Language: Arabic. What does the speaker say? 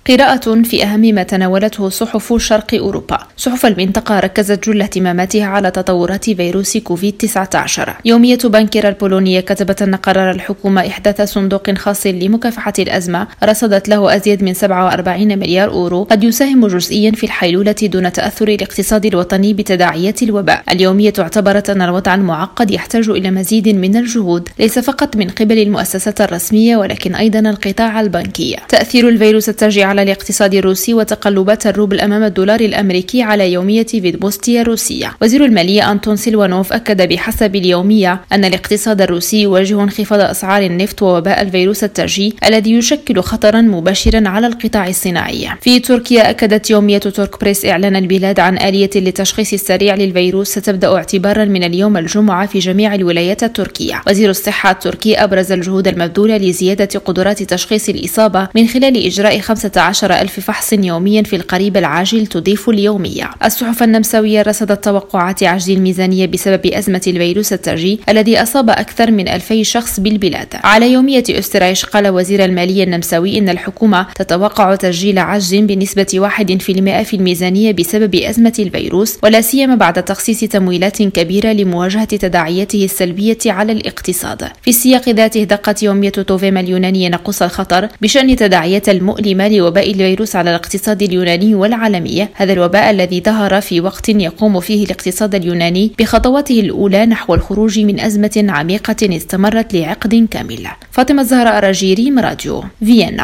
قراءة في أهم ما تناولته صحف شرق أوروبا. صحف المنطقة ركزت جل اهتماماتها على تطورات فيروس كوفيد-19. يومية بانكير البولونية كتبت أن قرار الحكومة إحداث صندوق خاص لمكافحة الأزمة رصدت له أزيد من 47 مليار أورو قد يساهم جزئيا في الحيلولة دون تأثر الاقتصاد الوطني بتداعيات الوباء. اليومية اعتبرت أن الوضع المعقد يحتاج إلى مزيد من الجهود ليس فقط من قبل المؤسسات الرسمية ولكن أيضا القطاع البنكي. تأثير الفيروس التاجي على الاقتصاد الروسي وتقلبات الروبل أمام الدولار الأمريكي على يومية فيدبوستي الروسية. وزير المالية أنتون سيلوانوف أكد بحسب اليومية أن الاقتصاد الروسي يواجه انخفاض أسعار النفط ووباء الفيروس التاجي الذي يشكل خطرا مباشرا على القطاع الصناعي. في تركيا أكدت يومية تورك بريس إعلان البلاد عن آلية للتشخيص السريع للفيروس ستبدأ اعتبارا من اليوم الجمعة في جميع الولايات التركية. وزير الصحة التركي أبرز الجهود المبذولة لزيادة قدرات تشخيص الإصابة من خلال إجراء 15,000 فحص يوميا في القريب العاجل، تضيف اليومية. الصحف النمساوية رصدت توقعات عجز الميزانية بسبب أزمة الفيروس التاجي الذي أصاب أكثر من 2000 شخص بالبلاد. على يومية أسترايش قال وزير المالية النمساوي إن الحكومة تتوقع تسجيل عجز بنسبة 1% في الميزانية بسبب أزمة الفيروس، ولا سيما بعد تخصيص تمويلات كبيرة لمواجهة تداعياته السلبية على الاقتصاد. في السياق ذاته دقت يومية توفيما اليونانية نقص الخطر بشأن تداعيات المؤلمة لوباء الفيروس على الاقتصاد اليوناني والعالمي. هذا الوباء الذي ظهر في وقت يقوم فيه الاقتصاد اليوناني بخطواته الأولى نحو الخروج من أزمة عميقة استمرت لعقد كامل. فاطمة الزهراء، رجيري، راديو فيينا.